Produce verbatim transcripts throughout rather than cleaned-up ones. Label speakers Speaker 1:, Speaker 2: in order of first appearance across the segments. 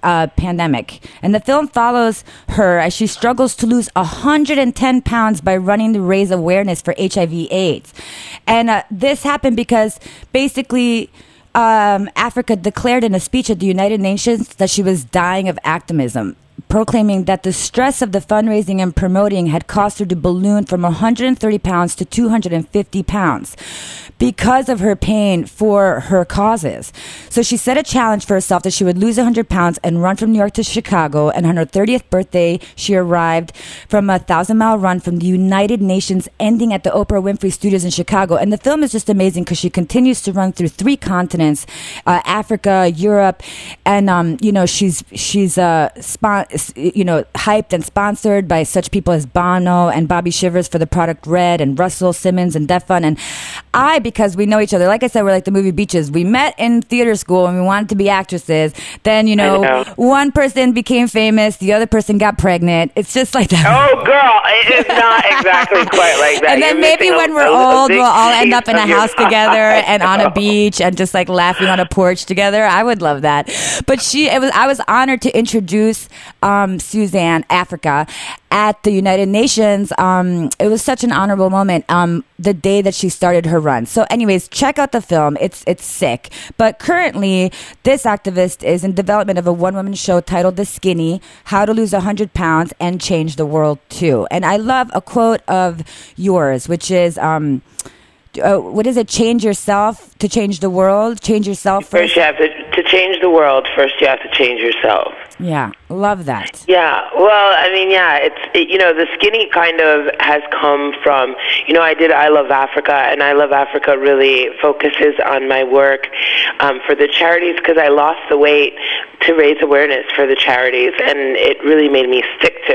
Speaker 1: uh, pandemic. And the film follows her as she struggles to lose one hundred ten pounds by running to raise awareness for H I V AIDS. And uh, this happened because basically um, Africa declared in a speech at the United Nations that she was dying of activism, proclaiming that the stress of the fundraising and promoting had caused her to balloon from one hundred thirty pounds to two hundred fifty pounds because of her pain for her causes. So she set a challenge for herself that she would lose one hundred pounds and run from New York to Chicago. And on her thirtieth birthday, she arrived from a thousand-mile run from the United Nations, ending at the Oprah Winfrey Studios in Chicago. And the film is just amazing because she continues to run through three continents, uh, Africa, Europe, and, um, you know, she's, she's uh, spon- you know, hyped and sponsored by such people as Bono and Bobby Shivers for the product Red, and Russell Simmons and Def Fun. And I, because we know each other, like I said, we're like the movie Beaches. We met in theater school and we wanted to be actresses. Then, you know, know. one person became famous, the other person got pregnant. It's just like that.
Speaker 2: Oh, girl, it is not exactly quite like that.
Speaker 1: And then
Speaker 2: You're
Speaker 1: maybe when
Speaker 2: a,
Speaker 1: we're
Speaker 2: a,
Speaker 1: old,
Speaker 2: a
Speaker 1: we'll all end up in a house
Speaker 2: pie.
Speaker 1: together and on a beach and just like laughing on a porch together. I would love that. But she, it was, I was honored to introduce um, Suzanne Africa at the United Nations. Um, it was such an honorable moment. Um, the day that she started her run. So, anyways, check out the film. It's it's sick. But currently, this activist is in development of a one-woman show titled "The Skinny: How to Lose one hundred Pounds and Change the World Too." And I love a quote of yours, which is. Um, Uh, what is it? Change yourself to change the world. Change yourself first.
Speaker 2: First, you have to to change the world. First, you have to change yourself.
Speaker 1: Yeah, love that.
Speaker 2: Yeah, well, I mean, yeah, it's it, you know, the skinny kind of has come from, you know, I did I Love Africa, and I Love Africa really focuses on my work um, for the charities because I lost the weight to raise awareness for the charities, and it really made me stick to.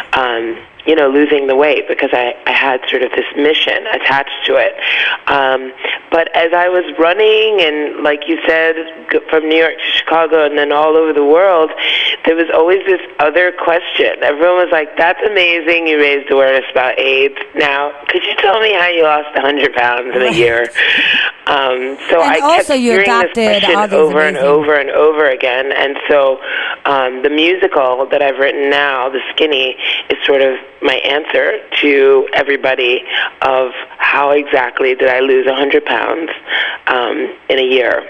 Speaker 2: Um, you know, losing the weight because I, I had sort of this mission attached to it. Um, but as I was running and, like you said, from New York to Chicago and then all over the world, there was always this other question. Everyone was like, that's amazing, you raised awareness about AIDS. Now, could you tell me how you lost one hundred pounds in a year? Um, so
Speaker 1: and
Speaker 2: I
Speaker 1: also
Speaker 2: kept
Speaker 1: you
Speaker 2: hearing
Speaker 1: adopted
Speaker 2: this question
Speaker 1: all these
Speaker 2: over and
Speaker 1: amazing...
Speaker 2: over and over again. And so um, the musical that I've written now, The Skinny, is sort of my answer to everybody of how exactly did I lose one hundred pounds um, in a year.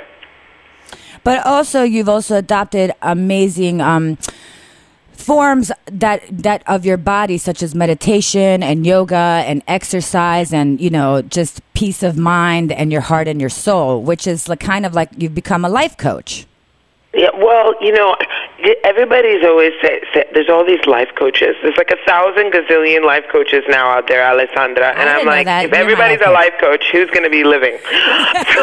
Speaker 1: But also, you've also adopted amazing um, forms that that of your body, such as meditation and yoga and exercise, and you know, just peace of mind and your heart and your soul, which is like kind of like you've become a life coach.
Speaker 2: Yeah, well, you know, everybody's always say, say there's all these life coaches. There's like a thousand gazillion life coaches now out there, Alessandra. And I'm like, if everybody's a life coach, who's going to be living? So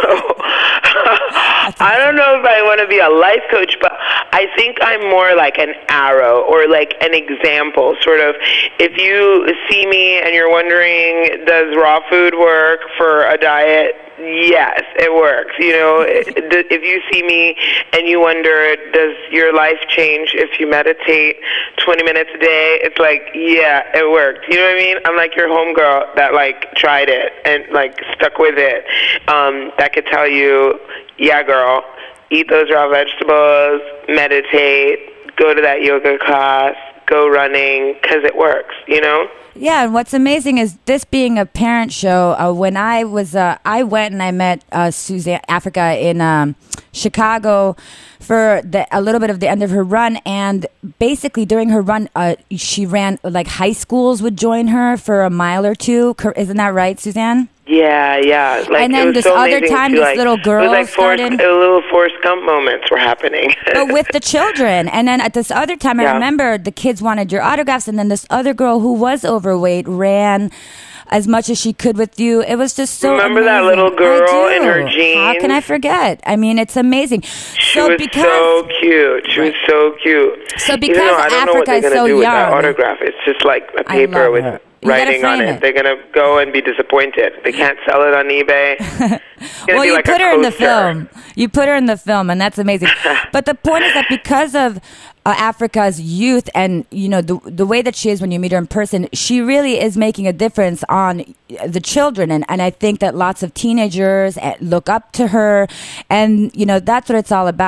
Speaker 2: I don't know if I want to be a life coach, but I think I'm more like an arrow or like an example, sort of. If you see me and you're wondering, does raw food work for a diet? Yes, it works. You know, if you see me and you wonder, does your life change if you meditate twenty minutes a day? It's like, yeah, it worked. You know what I mean? I'm like your homegirl that like tried it and like stuck with it. Um, that could tell you, yeah, girl, eat those raw vegetables, meditate, go to that yoga class, go running, because it works, you know?
Speaker 1: Yeah, and what's amazing is this being a parent show. Uh, when I was, uh, I went and I met uh, Suzanne Africa in um, Chicago for the, a little bit of the end of her run, and basically during her run, uh, she ran like high schools would join her for a mile or two. Isn't that right, Suzanne?
Speaker 2: Yeah, yeah. Like,
Speaker 1: and then
Speaker 2: it was
Speaker 1: this
Speaker 2: so
Speaker 1: other time,
Speaker 2: too,
Speaker 1: this
Speaker 2: like,
Speaker 1: little girl
Speaker 2: it was like
Speaker 1: started.
Speaker 2: Forrest, little Forrest Gump moments were happening.
Speaker 1: But with the children. And then at this other time,
Speaker 2: yeah.
Speaker 1: I remember the kids wanted your autographs. And then this other girl who was overweight ran as much as she could with you. It was just so
Speaker 2: Remember
Speaker 1: amazing.
Speaker 2: that little girl
Speaker 1: I do.
Speaker 2: in her jeans?
Speaker 1: How can I forget? I mean, it's amazing.
Speaker 2: She
Speaker 1: so
Speaker 2: was
Speaker 1: because,
Speaker 2: so cute. She right. was so cute.
Speaker 1: So because
Speaker 2: Even though I don't
Speaker 1: Africa
Speaker 2: know what they're
Speaker 1: is
Speaker 2: going to
Speaker 1: so
Speaker 2: do
Speaker 1: young,
Speaker 2: with that autograph. It's just like a paper with
Speaker 1: her.
Speaker 2: writing on it.
Speaker 1: it.
Speaker 2: They're going to go and be disappointed. They can't sell it on eBay.
Speaker 1: Well,
Speaker 2: be
Speaker 1: you
Speaker 2: like
Speaker 1: put her
Speaker 2: coaster.
Speaker 1: in the film. You put her in the film, and that's amazing. But the point is that because of uh, Africa's youth and, you know, the the way that she is when you meet her in person, she really is making a difference on the children. And, and I think that lots of teenagers look up to her. And, you know, that's what it's all about.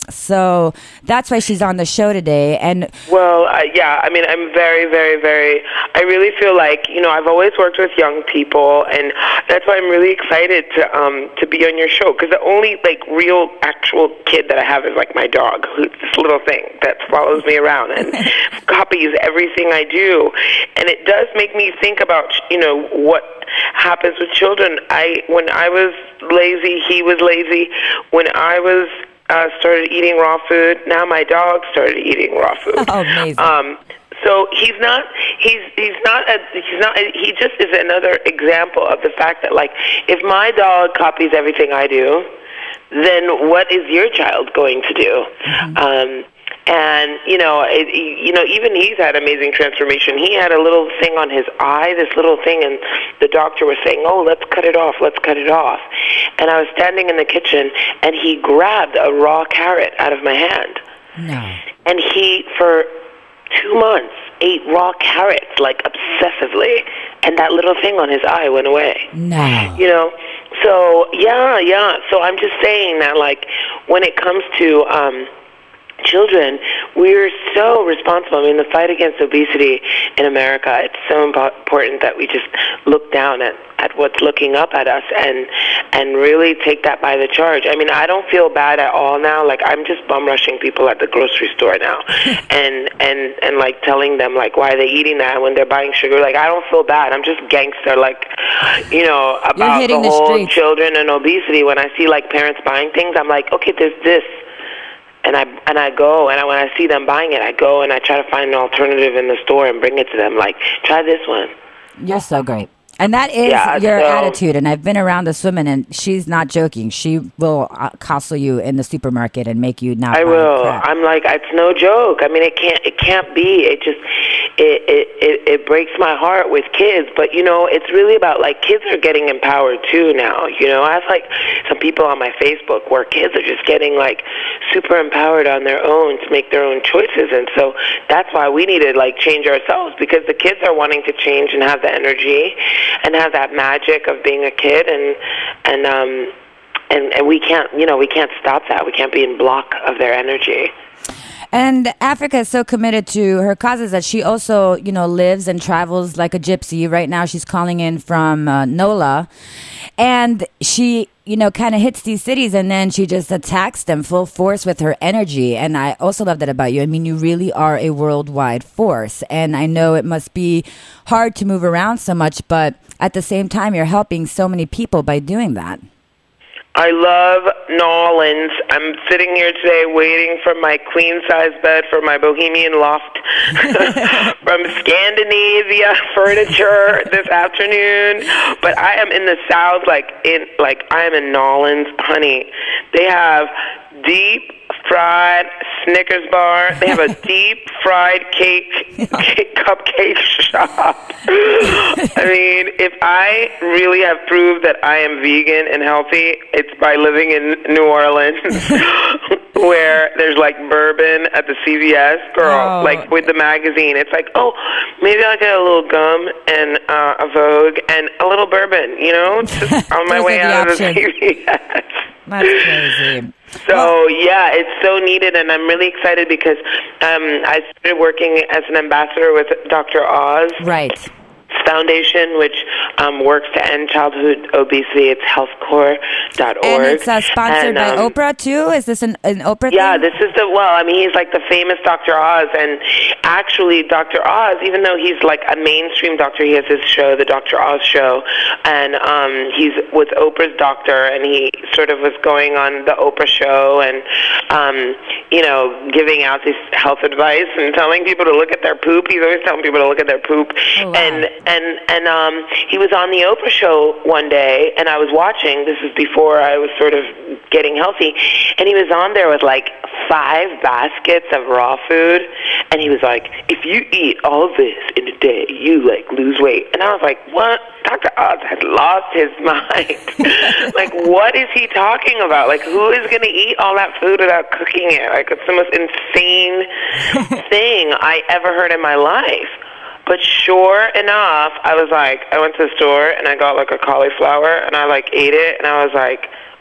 Speaker 1: So that's why she's on the show today. And
Speaker 2: well, uh, yeah, I mean, I'm very, very, very, I really feel like, you know, I've always worked with young people, and that's why I'm really excited to um to be on your show, because the only, like, real, actual kid that I have is, like, my dog, who's this little thing that follows me around and copies everything I do. And it does make me think about, you know, what happens with children. I When I was lazy, he was lazy. When I was Uh, started eating raw food. Now my dog started eating raw food.
Speaker 1: Oh, amazing.
Speaker 2: Um, so he's not. He's he's not. A, he's not. A, he just is another example of the fact that, like, if my dog copies everything I do, then what is your child going to do? Mm-hmm. Um, and you know, it, you know, even he's had amazing transformation. He had a little thing on his eye, this little thing, and the doctor was saying, "Oh, let's cut it off. Let's cut it off." And I was standing in the kitchen, and he grabbed a raw carrot out of my hand.
Speaker 1: No.
Speaker 2: And he, for two months, ate raw carrots, like, obsessively, and that little thing on his eye went away.
Speaker 1: No.
Speaker 2: You know, so yeah, yeah. So I'm just saying that, like, when it comes to um, children, we're so responsible. I mean, the fight against obesity in America, it's so important that we just look down at, at what's looking up at us and and really take that by the charge. I mean, I don't feel bad at all now. Like, I'm just bum rushing people at the grocery store now and, and, and, like, telling them, like, why are they eating that when they're buying sugar? Like, I don't feel bad. I'm just gangster, like, you know, about the,
Speaker 1: the
Speaker 2: whole
Speaker 1: streets.
Speaker 2: children and obesity. When I see, like, parents buying things, I'm like, okay, there's this. And I and I go, and I, when I see them buying it, I go and I try to find an alternative in the store and bring it to them. Like, try this one.
Speaker 1: You're so great. And that is
Speaker 2: Yeah,
Speaker 1: your
Speaker 2: so-
Speaker 1: attitude. And I've been around this woman, and she's not joking. She will uh, coddle you in the supermarket and make you not
Speaker 2: I
Speaker 1: buy
Speaker 2: will.
Speaker 1: crap.
Speaker 2: I'm like, it's no joke. I mean, it can't. It can't be. It just. It, it it it breaks my heart with kids. But you know, it's really about, like, kids are getting empowered too now. You know, I have, like, some people on my Facebook where kids are just getting, like, super empowered on their own to make their own choices. And so that's why we need to, like, change ourselves, because the kids are wanting to change and have the energy and have that magic of being a kid, and and um and and we can't, you know, we can't stop that. We can't be in block of their energy.
Speaker 1: And Africa is so committed to her causes that she also, you know, lives and travels like a gypsy. Right now she's calling in from uh, NOLA. And she, you know, kind of hits these cities and then she just attacks them full force with her energy. And I also love that about you. I mean, you really are a worldwide force. And I know it must be hard to move around so much, but at the same time, you're helping so many people by doing that.
Speaker 2: I love Nolans. I'm sitting here today waiting for my queen-size bed for my bohemian loft from Scandinavia Furniture this afternoon. But I am in the South, like in like I am in Nolans, honey. They have deep fried Snickers bar. They have a deep fried cake, cake cupcake shop. I mean, if I really have proved that I am vegan and healthy, it's by living in New Orleans, where there's, like, bourbon at the C V S, girl,
Speaker 1: oh.
Speaker 2: like with the magazine. It's like, oh, maybe I'll get a little gum and uh, a Vogue and a little bourbon, you know, just on my way out of the C V S.
Speaker 1: That's crazy.
Speaker 2: So,
Speaker 1: well,
Speaker 2: yeah, it's so needed, and I'm really excited because um, I started working as an ambassador with Doctor Oz.
Speaker 1: Right.
Speaker 2: Foundation, which um, works to end childhood obesity. It's health core dot org.
Speaker 1: And it's uh, sponsored
Speaker 2: and, um,
Speaker 1: by Oprah, too? Is this an, an Oprah
Speaker 2: yeah,
Speaker 1: thing?
Speaker 2: this is the, well, I mean, he's like the famous Doctor Oz, and actually Doctor Oz, even though he's like a mainstream doctor, he has his show, the Doctor Oz Show, and um, he's with Oprah's doctor, and he sort of was going on the Oprah show and, um, you know, giving out this health advice and telling people to look at their poop. He's always telling people to look at their poop.
Speaker 1: Oh, wow.
Speaker 2: And And and um, he was on the Oprah show one day, and I was watching. This was before I was sort of getting healthy, and he was on there with like five baskets of raw food, and he was like, "If you eat all this in a day, you like lose weight." And I was like, "What?" Doctor Oz had lost his mind. Like, what is he talking about? Like, who is going to eat all that food without cooking it? Like, it's the most insane thing I ever heard in my life. But sure enough, I was like, I went to the store and I got like a cauliflower and I like ate it and I was like,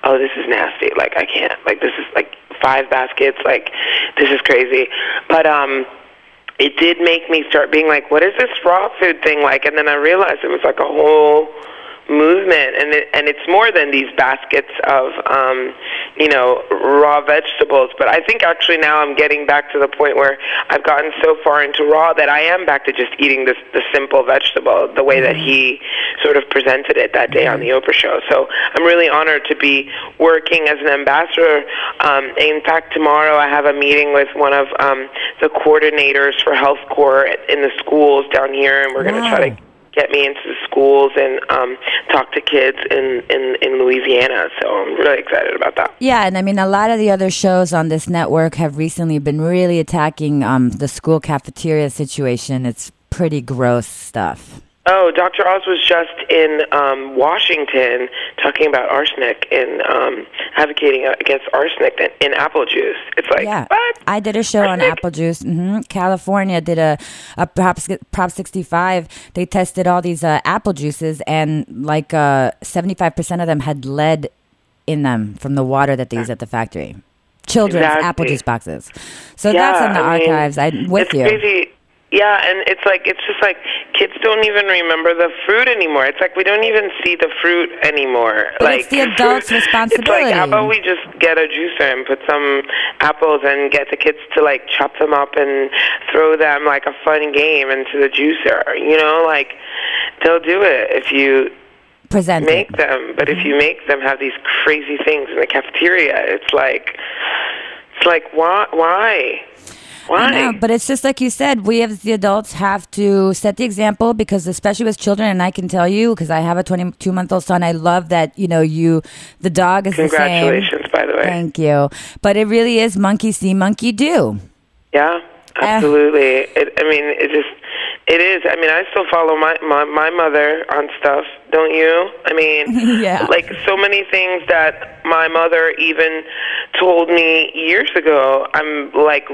Speaker 2: oh, this is nasty. Like, I can't. Like, this is, like, five baskets. Like, this is crazy. But um, it did make me start being like, what is this raw food thing like? And then I realized it was like a whole movement, and it, and it's more than these baskets of um, you know, raw vegetables. But I think actually now I'm getting back to the point where I've gotten so far into raw that I am back to just eating this the simple vegetable the way that he sort of presented it that day on the Oprah show. So I'm really honored to be working as an ambassador. Um, in fact, tomorrow I have a meeting with one of um, the coordinators for Health Corps in the schools down here, and we're going to
Speaker 1: Wow.
Speaker 2: try to get me into the schools and um, talk to kids in, in, in Louisiana. So I'm really excited about that.
Speaker 1: Yeah, and I mean, a lot of the other shows on this network have recently been really attacking um, the school cafeteria situation. It's pretty gross stuff.
Speaker 2: Oh, Doctor Oz was just in um, Washington talking about arsenic and um, advocating against arsenic in, in apple juice. It's like,
Speaker 1: Yeah,
Speaker 2: what?
Speaker 1: I did a show
Speaker 2: Arsenic?
Speaker 1: on apple juice. hmm California did a, a Prop, Prop sixty-five. They tested all these uh, apple juices, and like uh, seventy-five percent of them had lead in them from the water that they use at the factory. Children's
Speaker 2: Exactly.
Speaker 1: apple juice boxes. So
Speaker 2: Yeah,
Speaker 1: that's in the
Speaker 2: I mean,
Speaker 1: archives. I'm with
Speaker 2: it's
Speaker 1: you.
Speaker 2: Crazy. Yeah, and it's like, it's just like kids don't even remember the fruit anymore. It's like we don't even see the fruit anymore.
Speaker 1: But
Speaker 2: like
Speaker 1: it's the adult's
Speaker 2: It's
Speaker 1: responsibility.
Speaker 2: like, how about we just get a juicer and put some apples and get the kids to like chop them up and throw them like a fun game into the juicer. You know, like they'll do it if you
Speaker 1: Present
Speaker 2: make
Speaker 1: it.
Speaker 2: them. But if you make them have these crazy things in the cafeteria, it's like, it's like why, why? Why?
Speaker 1: I know, but it's just like you said, we as the adults have to set the example, because especially with children, and I can tell you, because I have a twenty-two-month-old son, I love that, you know, you, the dog is the same.
Speaker 2: Congratulations, by the way.
Speaker 1: Thank you. But it really is monkey see, monkey do.
Speaker 2: Yeah, absolutely. It, I mean, it just, it is. I mean, I still follow my, my, my mother on stuff, don't you? I mean,
Speaker 1: Yeah.
Speaker 2: like so many things that my mother even told me years ago, I'm like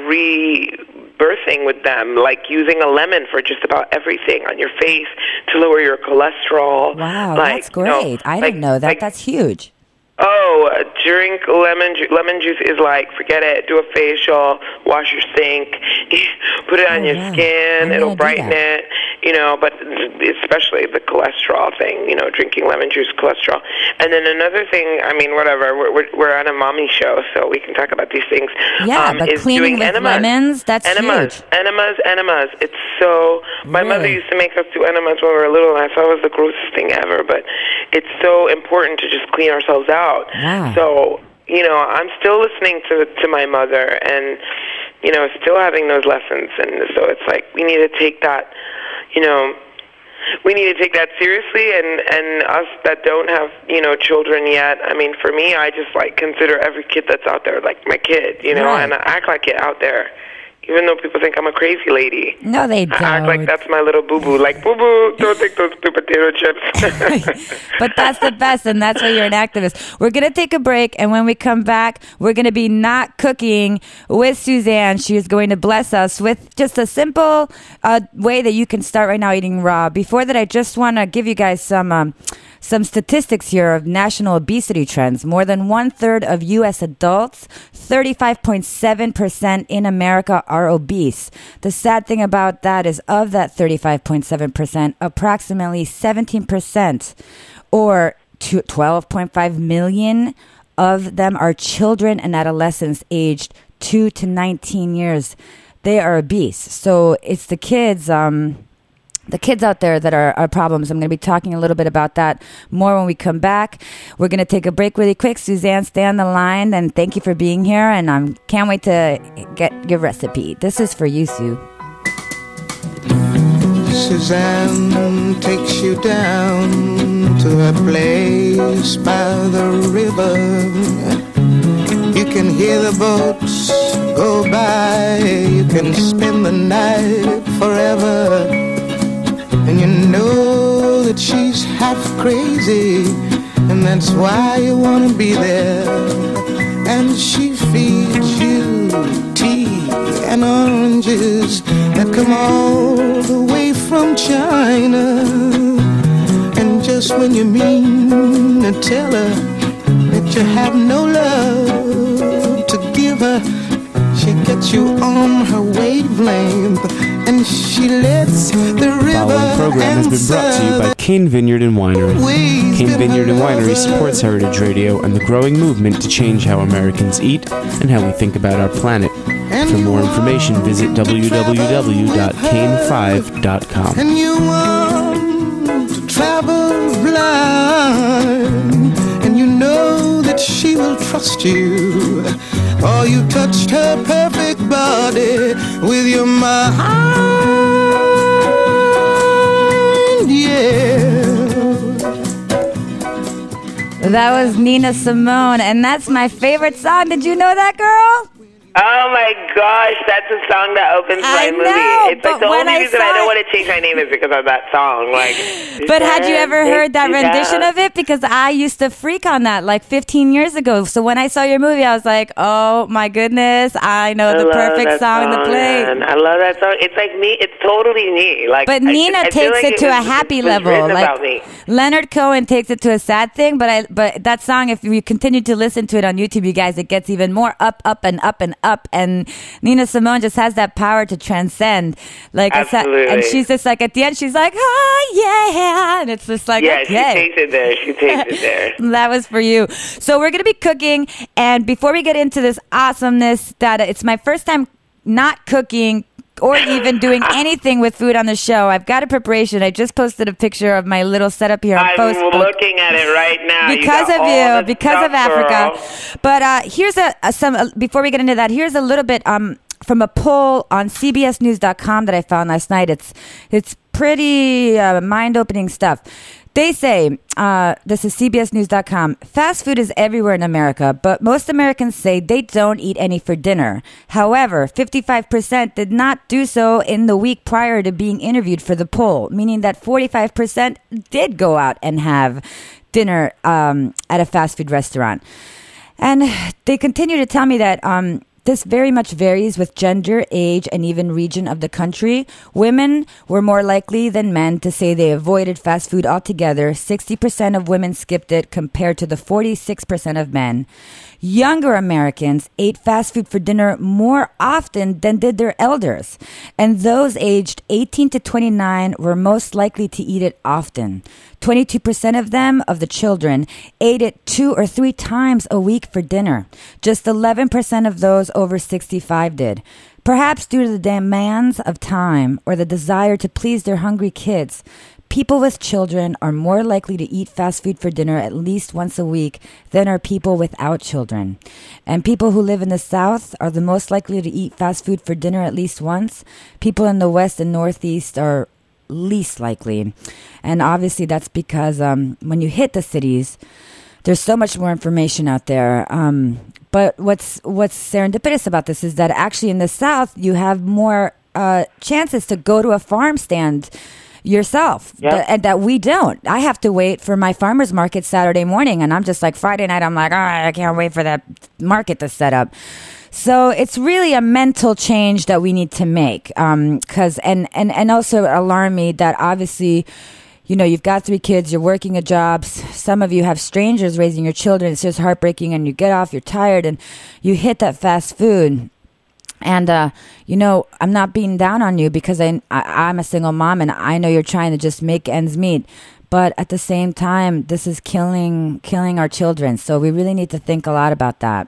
Speaker 2: rebirthing with them, like using a lemon for just about everything on your face to lower your cholesterol.
Speaker 1: Wow,
Speaker 2: like,
Speaker 1: that's
Speaker 2: you know,
Speaker 1: great. I
Speaker 2: like-
Speaker 1: didn't know that.
Speaker 2: like-
Speaker 1: That's huge.
Speaker 2: Oh, uh, drink lemon juice. Lemon juice is like, forget it. Do a facial, wash your sink, put it on
Speaker 1: Oh,
Speaker 2: your
Speaker 1: wow.
Speaker 2: skin.
Speaker 1: I'm
Speaker 2: It'll
Speaker 1: gonna do
Speaker 2: brighten
Speaker 1: that.
Speaker 2: it. You know, but especially the cholesterol thing. You know, drinking lemon juice, cholesterol. And then another thing. I mean, whatever. We're we're, we're on a mommy show, so we can talk about these things.
Speaker 1: Yeah,
Speaker 2: um,
Speaker 1: but
Speaker 2: is
Speaker 1: cleaning
Speaker 2: doing
Speaker 1: with
Speaker 2: enemas.
Speaker 1: lemons, that's
Speaker 2: enemas,
Speaker 1: huge.
Speaker 2: enemas, enemas. It's so. My mother
Speaker 1: Really?
Speaker 2: used to make us do enemas when we were little, and I thought it was the grossest thing ever. But it's so important to just clean ourselves out.
Speaker 1: Wow.
Speaker 2: So, you know, I'm still listening to to my mother and, you know, still having those lessons. And so it's like we need to take that, you know, we need to take that seriously. And, and us that don't have, you know, children yet, I mean, for me, I just, like, consider every kid that's out there like my kid, you know,
Speaker 1: Right.
Speaker 2: and I act like it out there. Even though people think I'm a crazy lady.
Speaker 1: No, they don't.
Speaker 2: I act like that's my little boo-boo. Like, boo-boo, don't take those stupid potato chips.
Speaker 1: But that's the best, and that's why you're an activist. We're going to take a break, and when we come back, we're going to be not cooking with Suzanne. She is going to bless us with just a simple uh, way that you can start right now eating raw. Before that, I just want to give you guys some... Um, Some statistics here of national obesity trends. More than one third of U S adults, thirty-five point seven percent in America, are obese. The sad thing about that is of that thirty-five point seven percent, approximately seventeen percent or twelve point five million of them are children and adolescents aged two to nineteen years. They are obese. So it's the kids, um, the kids out there that are, are problems. I'm going to be talking a little bit about that more when we come back. We're going to take a break really quick. Suzanne, stay on the line, and thank you for being here. And I um, can't wait to get your recipe. This is for you, Sue.
Speaker 3: Suzanne takes you down to a place by the river. You can hear the boats go by. You can spend the night forever. And you know that she's half crazy, and that's why you want to be there. And she feeds you tea and oranges that come all the way from China. And just when you mean to tell her that you have no love to give her, she gets you on her wavelength, and she lets the river.
Speaker 4: The following program has been brought to you by Cane Vineyard and Winery. Cane Vineyard and Winery supports Heritage Radio and the growing movement to change how Americans eat and how we think about our planet. For more information, visit w w w dot cane five dot com.
Speaker 3: And you want to travel blind, and you know that she will trust you. Oh, you touched her perfect body with your mind, yeah.
Speaker 1: That was Nina Simone, and that's my favorite song. Did you know that, girl?
Speaker 2: Oh my gosh, that's a song that opens my
Speaker 1: I
Speaker 2: movie.
Speaker 1: know,
Speaker 2: It's like
Speaker 1: but
Speaker 2: the
Speaker 1: when
Speaker 2: only
Speaker 1: I
Speaker 2: reason
Speaker 1: saw
Speaker 2: I don't
Speaker 1: it-
Speaker 2: want to change my name is because of that song. Like,
Speaker 1: But had you ever heard that
Speaker 2: Yeah.
Speaker 1: rendition of it? Because I used to freak on that like fifteen years ago. So when I saw your movie, I was like, oh my goodness, I know
Speaker 2: I
Speaker 1: the
Speaker 2: love
Speaker 1: perfect
Speaker 2: that
Speaker 1: song to play.
Speaker 2: man. I love that song. It's like me. It's totally me. Like,
Speaker 1: But
Speaker 2: I-
Speaker 1: Nina
Speaker 2: I feel
Speaker 1: takes
Speaker 2: like
Speaker 1: it to
Speaker 2: was-
Speaker 1: a happy
Speaker 2: it was
Speaker 1: level.
Speaker 2: written
Speaker 1: Like
Speaker 2: about me.
Speaker 1: Leonard Cohen takes it to a sad thing, but I but that song, if you continue to listen to it on YouTube, you guys, it gets even more up, up, and up and up. And Nina Simone just has that power to transcend. Like it's that,
Speaker 2: Absolutely.
Speaker 1: and she's just like at the end, she's like, oh yeah, and it's just like
Speaker 2: Yeah,
Speaker 1: okay.
Speaker 2: she takes it there. She takes it there.
Speaker 1: That was for you. So we're going to be cooking. And before we get into this awesomeness, that it's my first time not cooking or even doing anything with food on the show. I've got a preparation. I just posted a picture of my little setup here on
Speaker 2: I'm
Speaker 1: Facebook.
Speaker 2: looking at it right now.
Speaker 1: Because
Speaker 2: you
Speaker 1: of
Speaker 2: got all
Speaker 1: you,
Speaker 2: the
Speaker 1: because of
Speaker 2: stuff,
Speaker 1: Africa.
Speaker 2: girl.
Speaker 1: But uh, here's a, a some uh, before we get into that. Here's a little bit um from a poll on C B S News dot com that I found last night. It's it's pretty uh, mind opening stuff. They say, uh, this is C B S News dot com, fast food is everywhere in America, but most Americans say they don't eat any for dinner. However, fifty-five percent did not do so in the week prior to being interviewed for the poll, meaning that forty-five percent did go out and have dinner um, at a fast food restaurant. And they continue to tell me that um, this very much varies with gender, age, and even region of the country. Women were more likely than men to say they avoided fast food altogether. sixty percent of women skipped it compared to the forty-six percent of men. Younger Americans ate fast food for dinner more often than did their elders. And those aged eighteen to twenty-nine were most likely to eat it often. twenty-two percent of them, of the children, ate it two or three times a week for dinner. Just eleven percent of those over sixty-five did. Perhaps due to the demands of time or the desire to please their hungry kids, people with children are more likely to eat fast food for dinner at least once a week than are people without children. And people who live in the South are the most likely to eat fast food for dinner at least once. People in the West and Northeast are least likely. And obviously that's because um, when you hit the cities, there's so much more information out there. Um, but what's what's serendipitous about this is that actually in the South, you have more uh, chances to go to a farm stand yourself,
Speaker 2: Yep.
Speaker 1: th- and that we don't. I have to wait for my farmer's market Saturday morning, and I'm just like Friday night, I'm like, all right, I can't wait for that market to set up. So it's really a mental change that we need to make. Um, cause, and, and, and also alarm me that obviously, you know, you've got three kids, you're working a job. s- Some of you have strangers raising your children. It's just heartbreaking, and you get off, you're tired, and you hit that fast food. And, uh, you know, I'm not beating down on you because I, I, I'm a single mom and I know you're trying to just make ends meet. But at the same time, this is killing, killing our children. So we really need to think a lot about that.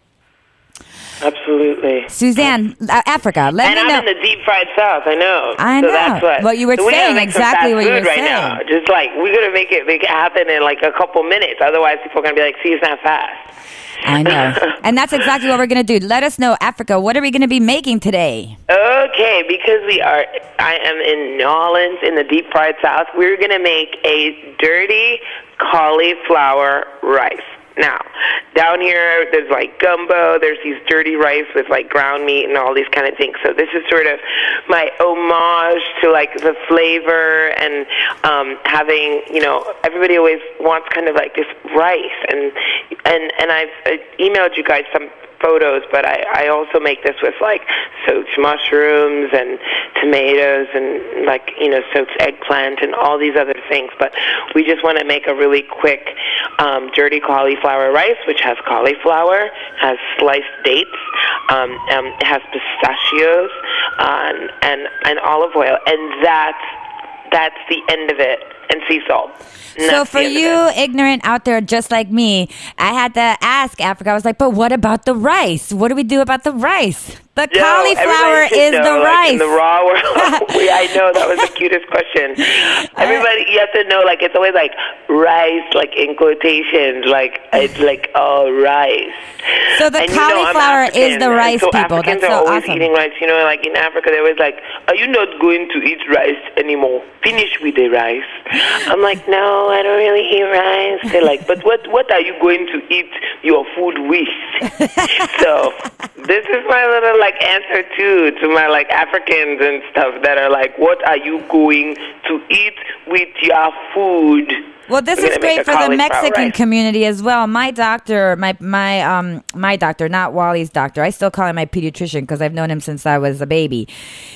Speaker 2: Absolutely.
Speaker 1: Suzanne, uh, Africa, let
Speaker 2: And
Speaker 1: me
Speaker 2: I'm
Speaker 1: know.
Speaker 2: in the deep fried South. I know.
Speaker 1: I
Speaker 2: so
Speaker 1: know.
Speaker 2: That's what,
Speaker 1: Well, you were
Speaker 2: so we gotta
Speaker 1: saying
Speaker 2: make some
Speaker 1: exactly
Speaker 2: fast
Speaker 1: what you
Speaker 2: food
Speaker 1: were
Speaker 2: right
Speaker 1: saying.
Speaker 2: now. Just like we're gonna make it make it happen in like a couple minutes. Otherwise, people are gonna be like, "See, it's not fast."
Speaker 1: I know. And that's exactly what we're going to do. Let us know, Africa, what are we going to be making today?
Speaker 2: Okay, because we are, I am in New Orleans in the deep fried South. We're gonna make a dirty cauliflower rice. Now, down here, there's like gumbo, there's these dirty rice with like ground meat and all these kind of things. So this is sort of my homage to like the flavor and um, having, you know, everybody always wants kind of like this rice. And and, and I've uh, emailed you guys some photos, but I, I also make this with like soaked mushrooms and tomatoes and like, you know, soaked eggplant and all these other things. But we just want to make a really quick um, dirty cauliflower rice, which has cauliflower, has sliced dates, um, um, it has pistachios, uh, and, and and olive oil, and that's that's the end of it, and sea salt.
Speaker 1: So for you ignorant out there just like me, I had to ask Africa. I was like, but what about the rice? What do we do about the rice? The
Speaker 2: no,
Speaker 1: cauliflower is
Speaker 2: know,
Speaker 1: the
Speaker 2: like,
Speaker 1: rice.
Speaker 2: In the raw world, we, I know that was the cutest question. Everybody, you have to know, like, it's always like rice, like in quotations, like it's like oh rice.
Speaker 1: So the
Speaker 2: and
Speaker 1: cauliflower
Speaker 2: you know,
Speaker 1: is the rice,
Speaker 2: so
Speaker 1: people.
Speaker 2: Africans
Speaker 1: That's
Speaker 2: are
Speaker 1: so
Speaker 2: always
Speaker 1: awesome.
Speaker 2: eating rice. You know, like in Africa, they're always like, "Are you not going to eat rice anymore? Finish with the rice." I'm like, "No, I don't really eat rice." They're like, "But what what are you going to eat your food with?" So this is my little like answer to to my like Africans and stuff that are like, what are you going to eat with your food?
Speaker 1: Well, this
Speaker 2: We're
Speaker 1: is
Speaker 2: gonna make
Speaker 1: great
Speaker 2: a
Speaker 1: for the Mexican
Speaker 2: rice.
Speaker 1: community as well. My doctor, my my um my doctor, not Wally's doctor. I still call him my pediatrician because I've known him since I was a baby.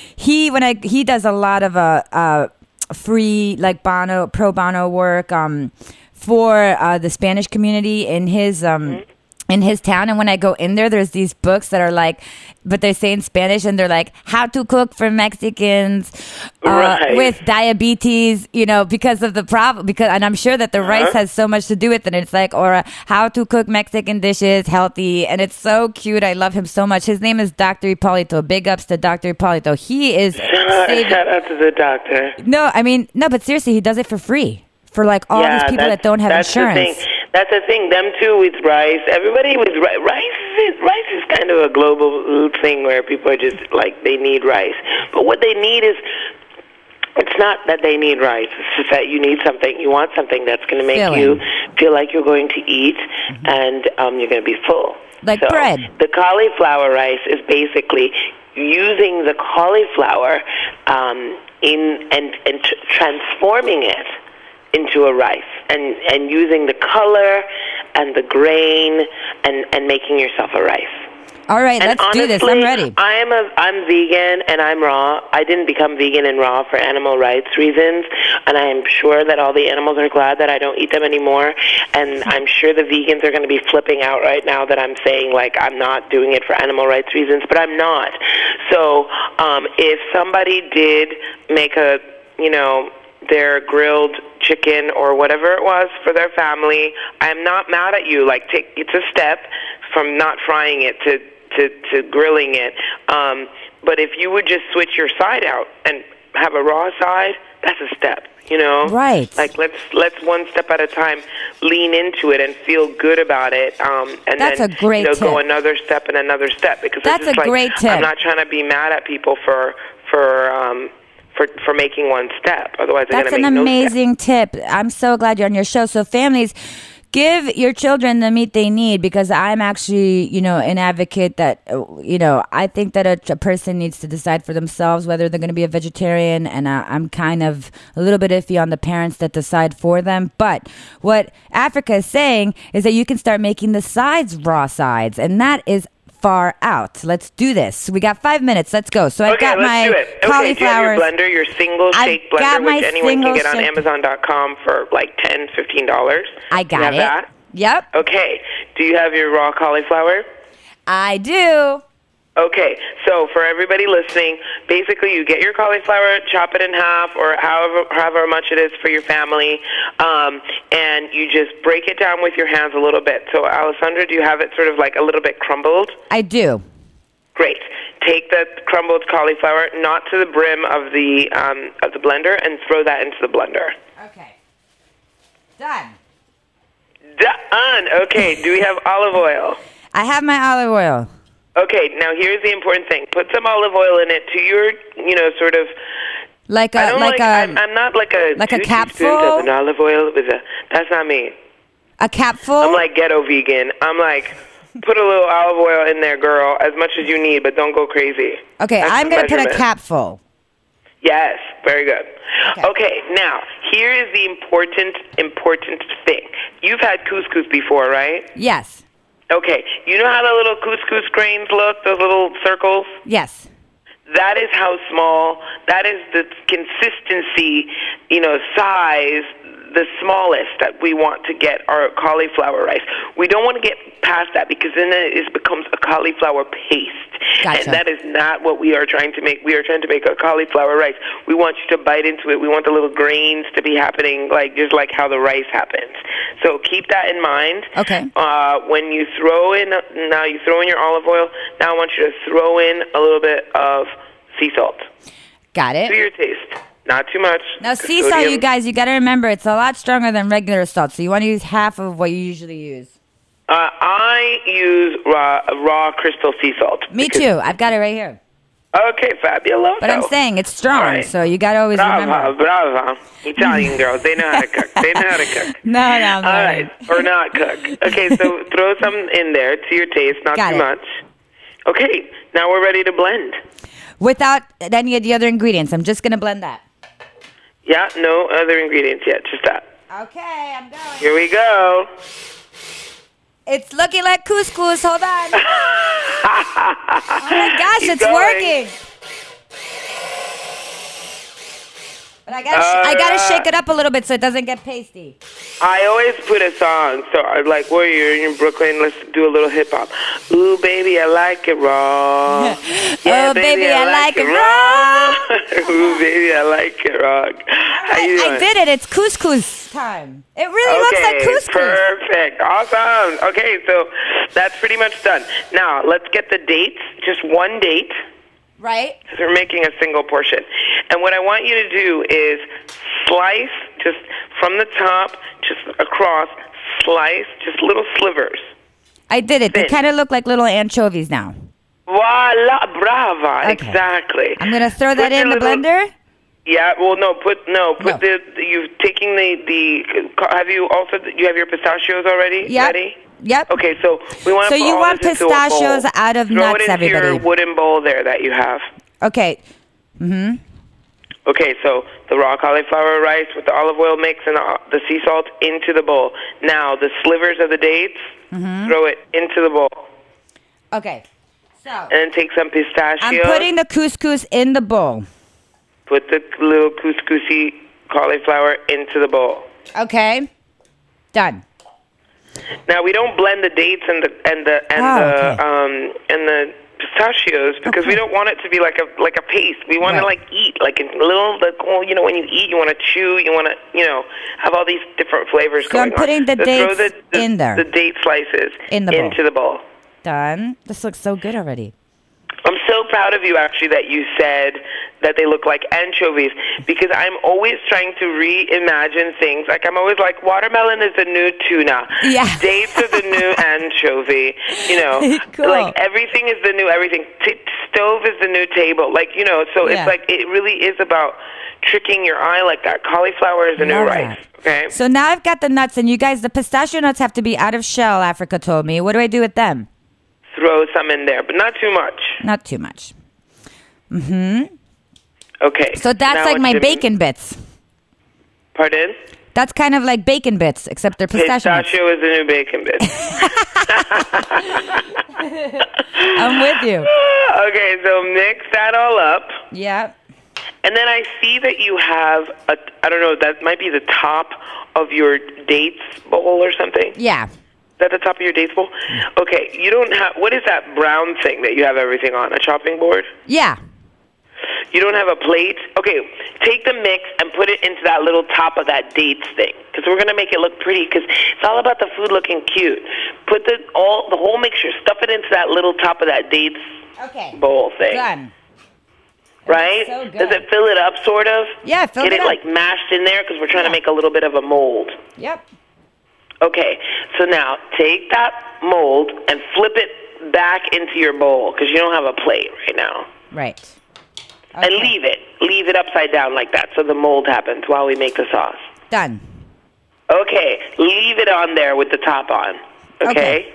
Speaker 1: He when I he does a lot of uh, uh free like bono pro bono work um for uh, the Spanish community in his um. Mm-hmm. in his town, and when I go in there, there's these books that are like, but they say in Spanish, and they're like, how to cook for Mexicans uh,
Speaker 2: right.
Speaker 1: with diabetes, you know, because of the problem, because, and I'm sure that the uh-huh. rice has so much to do with it, and it's like, or uh, how to cook Mexican dishes healthy, and it's so cute. I love him so much. His name is Doctor Hipólito. Big ups to Doctor Hipólito. He is saving-
Speaker 2: shout out to the doctor.
Speaker 1: No, I mean, no, but seriously, he does it for free for like all
Speaker 2: yeah,
Speaker 1: these people that don't have
Speaker 2: that's
Speaker 1: insurance.
Speaker 2: The thing. That's the thing. Them too with rice. Everybody with rice. Rice is, rice is kind of a global thing where people are just like they need rice. But what they need is, it's not that they need rice. It's just that you need something. You want something that's going to make
Speaker 1: Filling.
Speaker 2: you feel like you're going to eat, mm-hmm. and um, you're going to be full.
Speaker 1: Like
Speaker 2: so
Speaker 1: bread.
Speaker 2: The cauliflower rice is basically using the cauliflower um, in and and tr- transforming it into a rice, and, and using the color and the grain and, and making yourself a rice.
Speaker 1: All right,
Speaker 2: and
Speaker 1: let's
Speaker 2: honestly,
Speaker 1: do this. I'm ready.
Speaker 2: I'm a I'm vegan and I'm raw. I didn't become vegan and raw for animal rights reasons, and I'm sure that all the animals are glad that I don't eat them anymore. And I'm sure the vegans are going to be flipping out right now that I'm saying like I'm not doing it for animal rights reasons, but I'm not. So um, if somebody did make a you know. their grilled chicken or whatever it was for their family, I'm not mad at you. Like, take it's a step from not frying it to, to, to grilling it. Um, but if you would just switch your side out and have a raw side, that's a step, you know?
Speaker 1: Right.
Speaker 2: Like, let's let's one step at a time lean into it and feel good about it. Um, and
Speaker 1: that's
Speaker 2: then,
Speaker 1: a great
Speaker 2: you know,
Speaker 1: tip.
Speaker 2: go another step and another step. Because
Speaker 1: that's
Speaker 2: it's just
Speaker 1: a
Speaker 2: like,
Speaker 1: great tip.
Speaker 2: I'm not trying to be mad at people for, for, um, For, for making one step. Otherwise, they're
Speaker 1: That's
Speaker 2: going to
Speaker 1: an
Speaker 2: make
Speaker 1: amazing
Speaker 2: no step.
Speaker 1: tip. I'm so glad you're on your show. So families, give your children the meat they need, because I'm actually, you know, an advocate that, you know, I think that a, a person needs to decide for themselves whether they're going to be a vegetarian, and uh, I'm kind of a little bit iffy on the parents that decide for them. But what Africa is saying is that you can start making the sides raw sides, and that is far out. Let's do this. We got five minutes. Let's go. So I've
Speaker 2: okay,
Speaker 1: got
Speaker 2: let's
Speaker 1: my
Speaker 2: do it. Okay,
Speaker 1: cauliflower.
Speaker 2: do you have your blender, your single shake
Speaker 1: I've got
Speaker 2: blender,
Speaker 1: my
Speaker 2: which anyone can get on
Speaker 1: single
Speaker 2: Amazon dot com for like ten dollars, fifteen dollars?
Speaker 1: I got
Speaker 2: you have
Speaker 1: it.
Speaker 2: That?
Speaker 1: Yep.
Speaker 2: Okay. Do you have your raw cauliflower?
Speaker 1: I do.
Speaker 2: Okay, so for everybody listening, basically you get your cauliflower, chop it in half, or however however much it is for your family, um, and you just break it down with your hands a little bit. So, Alessandra, do you have it sort of like a little bit crumbled?
Speaker 1: I do.
Speaker 2: Great. Take the crumbled cauliflower, not to the brim of the um, of the blender, and throw that into the blender.
Speaker 1: Okay. Done.
Speaker 2: Done. Okay. Do we have olive oil?
Speaker 1: I have my olive oil.
Speaker 2: Okay, now here's the important thing. Put some olive oil in it to your, you know, sort of...
Speaker 1: Like a,
Speaker 2: I don't
Speaker 1: like,
Speaker 2: like,
Speaker 1: a,
Speaker 2: I'm, I'm not like a
Speaker 1: like a
Speaker 2: two
Speaker 1: capful?
Speaker 2: teaspoons of an olive oil with a... That's not me.
Speaker 1: A capful?
Speaker 2: I'm like ghetto vegan. I'm like, put a little olive oil in there, girl, as much as you need, but don't go crazy.
Speaker 1: Okay,
Speaker 2: That's
Speaker 1: I'm going to put a
Speaker 2: measurement.
Speaker 1: capful.
Speaker 2: Yes, very good.
Speaker 1: Okay.
Speaker 2: Okay, now, here is the important, important thing. You've had couscous before, right?
Speaker 1: Yes.
Speaker 2: Okay, you know how the little couscous grains look, those little circles?
Speaker 1: Yes.
Speaker 2: That is how small, that is the consistency, you know, size, the smallest that we want to get our cauliflower rice. We don't want to get past that because then it is, becomes a cauliflower paste.
Speaker 1: Gotcha.
Speaker 2: And that is not what we are trying to make. We are trying to make a cauliflower rice. We want you to bite into it. We want the little grains to be happening like just like how the rice happens. So keep that in mind.
Speaker 1: Okay.
Speaker 2: Uh, when you throw in, now you throw in your olive oil. Now I want you to throw in a little bit of sea salt.
Speaker 1: Got it.
Speaker 2: To your taste. Not too much.
Speaker 1: Now, sea salt, you guys, you got to remember, it's a lot stronger than regular salt, so you want to use half of what you usually use.
Speaker 2: Uh, I use raw, raw crystal sea salt.
Speaker 1: Me too. I've got it right here.
Speaker 2: Okay, fabulous.
Speaker 1: But I'm saying it's strong, right. So you got to always
Speaker 2: brava,
Speaker 1: remember.
Speaker 2: Brava, Italian girls, they know how to cook. They know how to cook.
Speaker 1: no, no,
Speaker 2: All right, or not cook. Okay, so throw some in there to your taste, not
Speaker 1: got
Speaker 2: too
Speaker 1: it.
Speaker 2: much. Okay, now we're ready to blend.
Speaker 1: Without any of the other ingredients, I'm just going to blend that.
Speaker 2: Yeah, no other ingredients yet, just that.
Speaker 1: Okay, I'm going.
Speaker 2: Here we go.
Speaker 1: It's looking like couscous. Hold on. Oh my gosh,
Speaker 2: Keep
Speaker 1: it's
Speaker 2: going.
Speaker 1: working. But I gotta, sh- I gotta shake it up a little bit so it doesn't get pasty.
Speaker 2: I always put a song, so I'm like, where you're in Brooklyn, let's do a little hip hop. Ooh, baby, I like it raw. Yeah,
Speaker 1: oh, baby, I, I like, like it raw.
Speaker 2: Ooh, baby, I like it raw. How
Speaker 1: I,
Speaker 2: you doing?
Speaker 1: I did it. It's couscous time. It really
Speaker 2: okay,
Speaker 1: looks like couscous.
Speaker 2: Perfect. Awesome. Okay, so that's pretty much done. Now, let's get the dates, just one date.
Speaker 1: Right.
Speaker 2: Because we're making a single portion. And what I want you to do is slice just from the top, just across, slice just little slivers.
Speaker 1: I did it. Thin. They kind of look like little anchovies now.
Speaker 2: Voila, brava.
Speaker 1: Okay.
Speaker 2: Exactly.
Speaker 1: I'm going to throw
Speaker 2: put
Speaker 1: that in the
Speaker 2: little,
Speaker 1: blender?
Speaker 2: Yeah, well, no, put, no, put
Speaker 1: no.
Speaker 2: the, the, you've taken the, the, have you also, you have your pistachios already
Speaker 1: yep.
Speaker 2: ready?
Speaker 1: Yep.
Speaker 2: Okay, so we want to
Speaker 1: So
Speaker 2: put
Speaker 1: you
Speaker 2: all
Speaker 1: want
Speaker 2: this into a bowl.
Speaker 1: pistachios out of
Speaker 2: Throw
Speaker 1: nuts,
Speaker 2: it into
Speaker 1: everybody.
Speaker 2: your wooden bowl there that you have.
Speaker 1: Okay. Mm-hmm.
Speaker 2: Okay, so the raw cauliflower rice with the olive oil mix and the, the sea salt into the bowl. Now, the slivers of the dates,
Speaker 1: mm-hmm.
Speaker 2: throw it into the bowl.
Speaker 1: Okay. So.
Speaker 2: And then take some pistachios.
Speaker 1: I'm putting the couscous in the bowl.
Speaker 2: Put the little couscousy cauliflower into the bowl.
Speaker 1: Okay. Done.
Speaker 2: Now we don't blend the dates and the and the and
Speaker 1: oh,
Speaker 2: the
Speaker 1: okay.
Speaker 2: um and the pistachios because
Speaker 1: okay.
Speaker 2: we don't want it to be like a like a paste. We want
Speaker 1: right.
Speaker 2: to like eat like a little like oh, you know when you eat you want to chew you want to you know have all these different flavors
Speaker 1: so
Speaker 2: going
Speaker 1: I'm putting
Speaker 2: on.
Speaker 1: the
Speaker 2: so
Speaker 1: dates
Speaker 2: throw the, the,
Speaker 1: in there.
Speaker 2: The date slices
Speaker 1: in the bowl.
Speaker 2: into the bowl.
Speaker 1: Done. This looks so good already.
Speaker 2: I'm so proud of you, actually, that you said that they look like anchovies, because I'm always trying to reimagine things. Like, I'm always like, watermelon is the new tuna.
Speaker 1: Yeah.
Speaker 2: Dates are the new anchovy. You know,
Speaker 1: cool.
Speaker 2: Like, everything is the new everything. T- stove is the new table. Like, you know, so
Speaker 1: yeah.
Speaker 2: it's like, it really is about tricking your eye like that. Cauliflower is the new
Speaker 1: Love
Speaker 2: rice.
Speaker 1: that.
Speaker 2: Okay?
Speaker 1: So now I've got the nuts, and you guys, the pistachio nuts have to be out of shell, Africa told me. What do I do with them?
Speaker 2: Throw some in there, but not too much.
Speaker 1: Not too much. Mm-hmm.
Speaker 2: Okay.
Speaker 1: So that's
Speaker 2: now
Speaker 1: like my
Speaker 2: Jimmy.
Speaker 1: bacon bits.
Speaker 2: Pardon?
Speaker 1: That's kind of like bacon bits, except they're pistachio nuts.
Speaker 2: Pistachio is the new bacon bit.
Speaker 1: I'm with you.
Speaker 2: Okay, so mix that all up.
Speaker 1: Yeah.
Speaker 2: And then I see that you have, a, I don't know, that might be the top of your dates bowl or something.
Speaker 1: Yeah.
Speaker 2: Is that the top of your dates bowl? Okay, you don't have, what is that brown thing that you have everything on? A chopping board?
Speaker 1: Yeah.
Speaker 2: You don't have a plate? Okay, take the mix and put it into that little top of that dates thing, because we're going to make it look pretty, because it's all about the food looking cute. Put the all the whole mixture, stuff it into that little top of that dates
Speaker 1: okay.
Speaker 2: bowl thing.
Speaker 1: Done.
Speaker 2: Right?
Speaker 1: So good.
Speaker 2: Does it fill it up, sort of?
Speaker 1: Yeah, fill
Speaker 2: Get
Speaker 1: it
Speaker 2: it,
Speaker 1: up.
Speaker 2: like, mashed in there, because we're trying
Speaker 1: yeah.
Speaker 2: to make a little bit of a mold.
Speaker 1: Yep.
Speaker 2: Okay, so now take that mold and flip it back into your bowl, because you don't have a plate right now.
Speaker 1: Right. Okay.
Speaker 2: And leave it. Leave it upside down like that so the mold happens while we make the sauce.
Speaker 1: Done.
Speaker 2: Okay, leave it on there with the top on. Okay?
Speaker 1: Okay.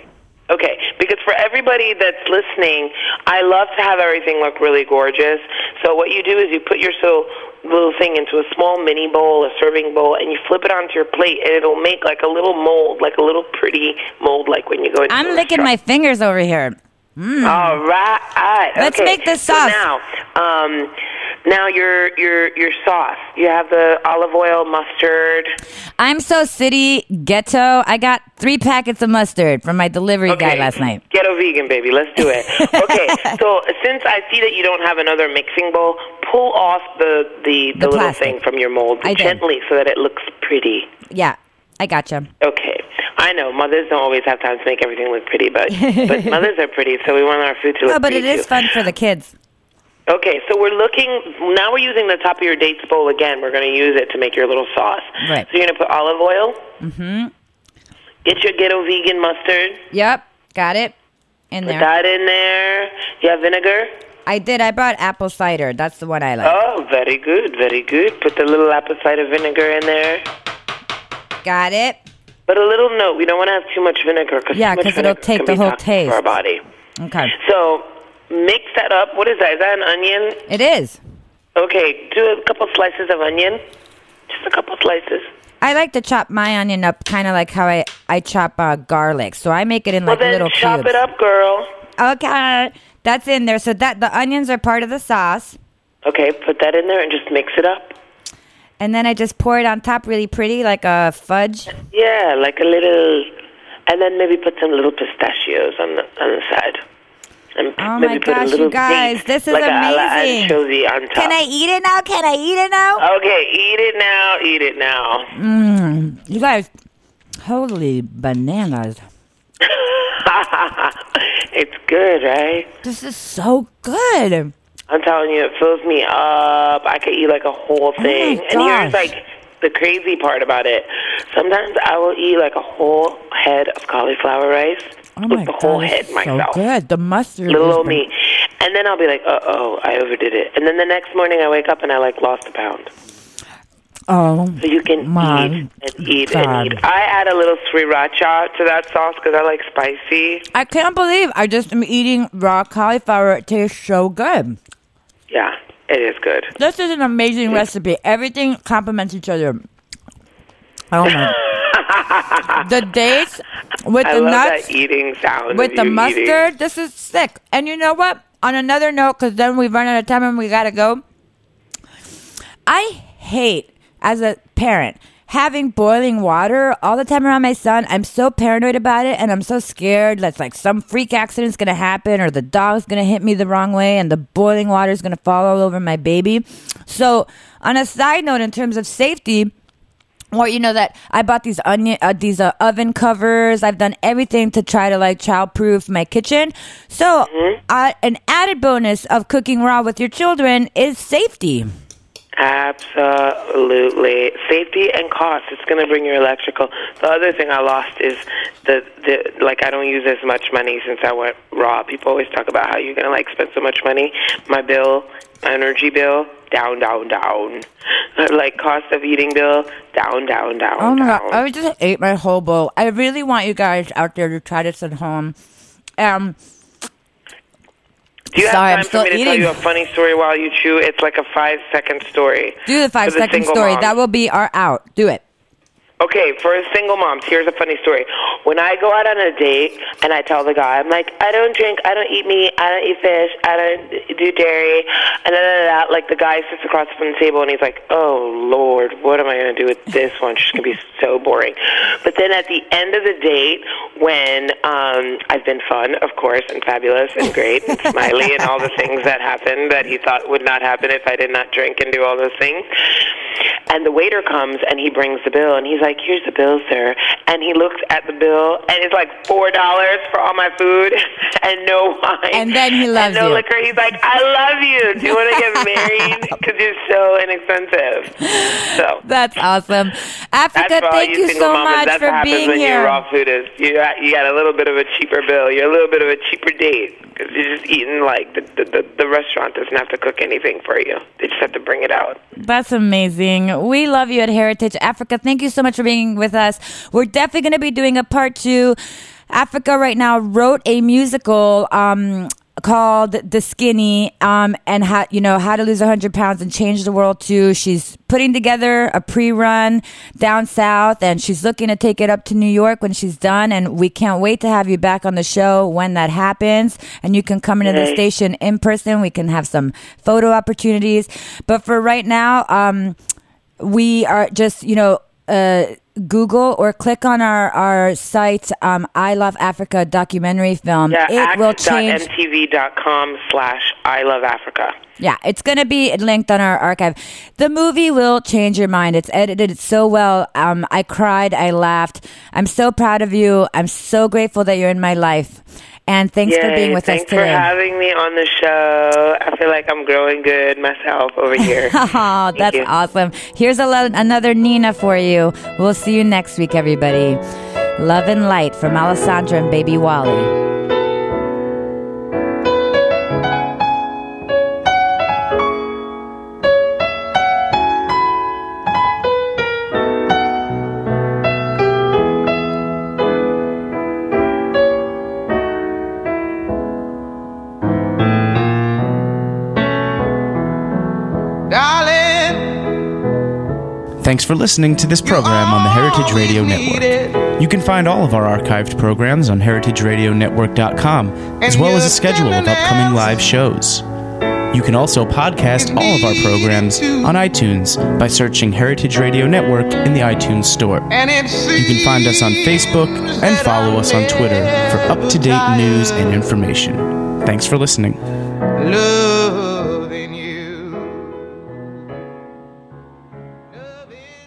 Speaker 2: Okay, because for everybody that's listening, I love to have everything look really gorgeous. So what you do is you put your so little thing into a small mini bowl, a serving bowl, and you flip it onto your plate, and it'll make like a little mold, like a little pretty mold, like when you go into
Speaker 1: I'm
Speaker 2: a
Speaker 1: licking my
Speaker 2: restaurant.
Speaker 1: fingers over here. Mm.
Speaker 2: All right.
Speaker 1: Let's
Speaker 2: okay.
Speaker 1: make this
Speaker 2: So
Speaker 1: sauce.
Speaker 2: now, um, now your your your sauce. You have the olive oil, mustard.
Speaker 1: I'm so city ghetto. I got three packets of mustard from my delivery
Speaker 2: Okay.
Speaker 1: guy last night.
Speaker 2: Ghetto vegan, baby. Let's do it. Okay. So since I see that you don't have another mixing bowl, pull off the the, the,
Speaker 1: The
Speaker 2: little
Speaker 1: plastic.
Speaker 2: thing from your mold
Speaker 1: I did.
Speaker 2: gently so that it looks pretty.
Speaker 1: Yeah, I gotcha.
Speaker 2: Okay. I know mothers don't always have time to make everything look pretty, but but mothers are pretty, so we want our food to look
Speaker 1: Oh, but
Speaker 2: pretty
Speaker 1: it is
Speaker 2: too.
Speaker 1: fun for the kids.
Speaker 2: Okay, so we're looking, now we're using the top of your dates bowl again. We're going to use it to make your little sauce.
Speaker 1: Right.
Speaker 2: So you're going to put olive oil. Mm-hmm. Get your ghetto vegan mustard.
Speaker 1: Yep, got it. In
Speaker 2: Put
Speaker 1: there.
Speaker 2: that in there. You have vinegar?
Speaker 1: I did. I brought apple cider. That's the one I like.
Speaker 2: Oh, very good, very good. Put the little apple cider vinegar in there.
Speaker 1: Got it.
Speaker 2: But a little note, we don't want to have too much vinegar. Cause
Speaker 1: Yeah,
Speaker 2: too much
Speaker 1: 'cause it'll
Speaker 2: vinegar
Speaker 1: take
Speaker 2: can
Speaker 1: the
Speaker 2: be
Speaker 1: whole
Speaker 2: toxic
Speaker 1: taste.
Speaker 2: for our body.
Speaker 1: Okay.
Speaker 2: So mix that up. What is that? Is that an onion?
Speaker 1: It is.
Speaker 2: Okay, do a couple slices of onion. Just a couple slices.
Speaker 1: I like to chop my onion up kind of like how I, I chop uh, garlic. So I make it in like
Speaker 2: well, then
Speaker 1: little
Speaker 2: chop
Speaker 1: cubes.
Speaker 2: it up, girl.
Speaker 1: Okay. That's in there. So that the onions are part of the sauce.
Speaker 2: Okay, put that in there and just mix it up.
Speaker 1: And then I just pour it on top really pretty like a fudge.
Speaker 2: Yeah, like a little, and then maybe put some little pistachios on the on the side. And
Speaker 1: Oh
Speaker 2: maybe
Speaker 1: my
Speaker 2: put a
Speaker 1: gosh,
Speaker 2: little
Speaker 1: you guys,
Speaker 2: date,
Speaker 1: this is
Speaker 2: like a la
Speaker 1: amazing.
Speaker 2: anchovy on top.
Speaker 1: Can I eat it now? Can I eat it now?
Speaker 2: Okay, eat it now, eat it now.
Speaker 1: Mmm. You guys, holy bananas.
Speaker 2: It's good, right?
Speaker 1: This is so good.
Speaker 2: I'm telling you, it fills me up. I could eat like a whole thing. and here's
Speaker 1: gosh.
Speaker 2: like the crazy part about it. Sometimes I will eat like a whole head of cauliflower rice.
Speaker 1: Oh my
Speaker 2: with the whole
Speaker 1: God,
Speaker 2: head
Speaker 1: it's
Speaker 2: myself.
Speaker 1: so good. The mustard.
Speaker 2: Little
Speaker 1: is
Speaker 2: old me. And then I'll be like, uh-oh, I overdid it. And then the next morning I wake up and I like lost a pound.
Speaker 1: Oh,
Speaker 2: So you can
Speaker 1: my
Speaker 2: eat and eat
Speaker 1: God.
Speaker 2: and eat. I add a little sriracha to that sauce because I like spicy.
Speaker 1: I can't believe I just am eating raw cauliflower. It tastes so good.
Speaker 2: Yeah, it is good.
Speaker 1: This is an amazing recipe. Everything complements each other. Oh my. The dates with
Speaker 2: I
Speaker 1: the
Speaker 2: love
Speaker 1: nuts,
Speaker 2: that eating sound.
Speaker 1: with
Speaker 2: of
Speaker 1: the
Speaker 2: you
Speaker 1: mustard,
Speaker 2: eating.
Speaker 1: this is sick. And you know what? On another note, because then we run out of time and we gotta go. I hate, as a parent, having boiling water all the time around my son. I'm so paranoid about it, and I'm so scared that like some freak accident's gonna happen, or the dog's gonna hit me the wrong way, and the boiling water's gonna fall all over my baby. So, on a side note, in terms of safety. Or you know that I bought these onion, uh, these uh, oven covers. I've done everything to try to like child-proof my kitchen. So
Speaker 2: Mm-hmm.
Speaker 1: uh, an added bonus of cooking raw with your children is safety.
Speaker 2: Absolutely. Safety and cost. It's going to bring your electrical. The other thing I lost is the, the, like, I don't use as much money since I went raw. People always talk about how you're going to, like, spend so much money. My bill, my energy bill, down, down, down. Like, cost of eating bill, down, down, down,
Speaker 1: Oh my
Speaker 2: down.
Speaker 1: god! I just ate my whole bowl. I really want you guys out there to try this at home. Um,
Speaker 2: Do you
Speaker 1: Sorry, I'm
Speaker 2: have time
Speaker 1: still
Speaker 2: for me to tell
Speaker 1: eating.
Speaker 2: you a funny story while you chew? It's like a five-second story.
Speaker 1: do the five
Speaker 2: For the
Speaker 1: second
Speaker 2: single
Speaker 1: story.
Speaker 2: moms.
Speaker 1: That will be our out. Do it.
Speaker 2: Okay, for single moms, here's a funny story. When I go out on a date and I tell the guy, I'm like, I don't drink, I don't eat meat, I don't eat fish, I don't do dairy, and da, da, da, da. Like the guy sits across from the table and he's like, oh, Lord, what am I going to do with this one? She's going to be so boring. But then at the end of the date, when um, I've been fun, of course, and fabulous and great and smiley and all the things that happened that he thought would not happen if I did not drink and do all those things, and the waiter comes and he brings the bill and he's like, here's the bill, sir. And he looks at the bill and it's like four dollars for all my food and no wine.
Speaker 1: And then he loves
Speaker 2: and no
Speaker 1: you.
Speaker 2: liquor. He's like, I love you. Do you want to get married? Because you're so inexpensive. So
Speaker 1: That's awesome. Africa,
Speaker 2: that's for all
Speaker 1: thank
Speaker 2: you
Speaker 1: you
Speaker 2: single
Speaker 1: so
Speaker 2: mamas.
Speaker 1: much
Speaker 2: That's
Speaker 1: for
Speaker 2: what happens
Speaker 1: being
Speaker 2: when
Speaker 1: here.
Speaker 2: your raw food is. You got, you got a little bit of a cheaper bill. You're a little bit of a cheaper date. Because you're just eating like the, the, the, the restaurant doesn't have to cook anything for you. They just have to bring it out.
Speaker 1: That's amazing. We love you at Heritage Africa. Thank you so much for being with us. We're definitely going to be doing a part two. Africa right now wrote a musical um, called The Skinny, um, and how you know how to lose one hundred pounds and change the world too. She's putting together a pre-run down south, and she's looking to take it up to New York when she's done. And we can't wait to have you back on the show when that happens. And you can come into the station in person. We can have some photo opportunities. But for right now, um, we are just you know. Uh, Google or click on our, our site, um, I Love Africa documentary film.
Speaker 2: Yeah,
Speaker 1: it will change.
Speaker 2: act dot m t v dot com slash I Love Africa.
Speaker 1: Yeah, it's going to be linked on our archive. The movie will change your mind. It's edited so well. Um, I cried. I laughed. I'm so proud of you. I'm so grateful that you're in my life. And thanks
Speaker 2: Yay,
Speaker 1: for being with us
Speaker 2: thanks
Speaker 1: today.
Speaker 2: Thanks for having me on the show. I feel like I'm growing good myself over here.
Speaker 1: Oh, that's
Speaker 2: you.
Speaker 1: awesome. Here's a lo- another Nina for you. We'll see you next week, everybody. Love and Light from Alessandra and Baby Wally.
Speaker 4: Thanks for listening to this program on the Heritage Radio Network. You can find all of our archived programs on heritage radio network dot com, as well as a schedule of upcoming live shows. You can also podcast all of our programs on iTunes by searching Heritage Radio Network in the iTunes Store. You can find us on Facebook and follow us on Twitter for up-to-date news and information. Thanks for listening.
Speaker 3: Loving you. Loving